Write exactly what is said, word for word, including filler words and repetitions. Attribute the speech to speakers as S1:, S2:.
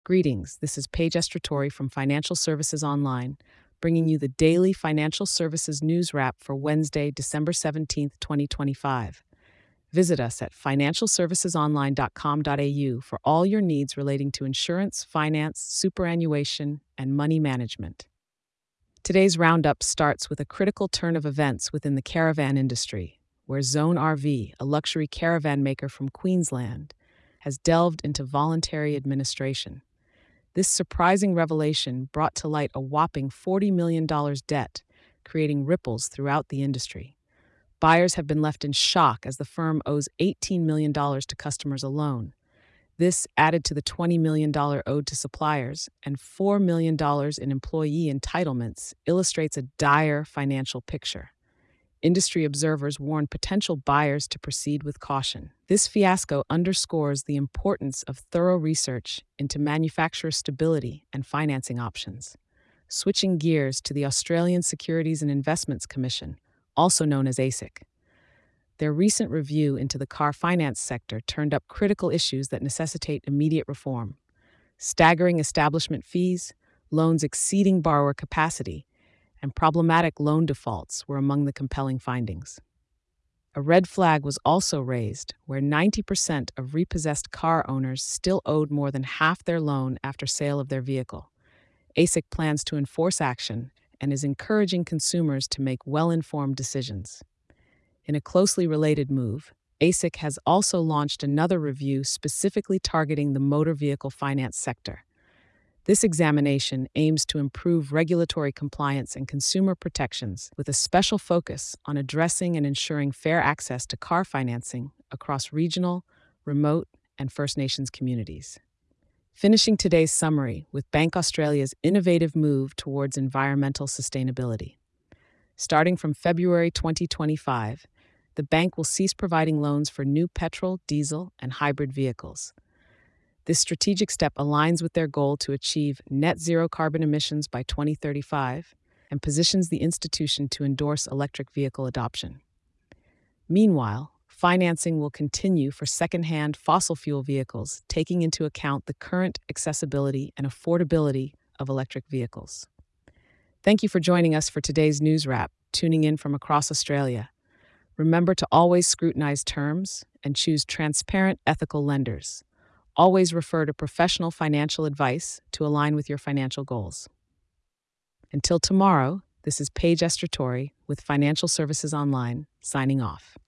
S1: Greetings, this is Paige Estratori from Financial Services Online, bringing you the daily financial services news wrap for Wednesday, December seventeenth, twenty twenty-five. Visit us at financial services online dot com dot a u for all your needs relating to insurance, finance, superannuation, and money management. Today's roundup starts with a critical turn of events within the caravan industry, where Zone R V, a luxury caravan maker from Queensland, has delved into voluntary administration. This surprising revelation brought to light a whopping forty million dollars debt, creating ripples throughout the industry. Buyers have been left in shock as the firm owes eighteen million dollars to customers alone. This, added to the twenty million dollars owed to suppliers and four million dollars in employee entitlements, illustrates a dire financial picture. Industry observers warn potential buyers to proceed with caution. This fiasco underscores the importance of thorough research into manufacturer stability and financing options. Switching gears to the Australian Securities and Investments Commission, also known as A S I C. Their recent review into the car finance sector turned up critical issues that necessitate immediate reform. Staggering establishment fees, loans exceeding borrower capacity, and problematic loan defaults were among the compelling findings. A red flag was also raised, where ninety percent of repossessed car owners still owed more than half their loan after sale of their vehicle. A S I C plans to enforce action and is encouraging consumers to make well-informed decisions. In a closely related move, A S I C has also launched another review specifically targeting the motor vehicle finance sector. This examination aims to improve regulatory compliance and consumer protections with a special focus on addressing and ensuring fair access to car financing across regional, remote, and First Nations communities. Finishing today's summary with Bank Australia's innovative move towards environmental sustainability. Starting from February twenty twenty-five, the bank will cease providing loans for new petrol, diesel, and hybrid vehicles. This strategic step aligns with their goal to achieve net zero carbon emissions by twenty thirty-five and positions the institution to endorse electric vehicle adoption. Meanwhile, financing will continue for second-hand fossil fuel vehicles, taking into account the current accessibility and affordability of electric vehicles. Thank you for joining us for today's news wrap, tuning in from across Australia. Remember to always scrutinize terms and choose transparent, ethical lenders. Always refer to professional financial advice to align with your financial goals. Until tomorrow, this is Paige Estratori with Financial Services Online, signing off.